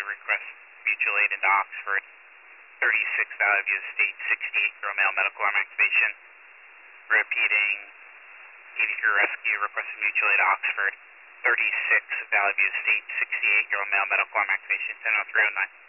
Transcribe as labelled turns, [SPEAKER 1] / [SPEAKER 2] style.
[SPEAKER 1] request mutual aid into Oxford. 36 Valley View Estate, 68 Girl Male Medical Arm Activation. Repeating, 80 Crew Rescue, requesting mutual aid to Oxford. 36 Valley View Estate, 68 Girl Male Medical Arm Activation, 100309.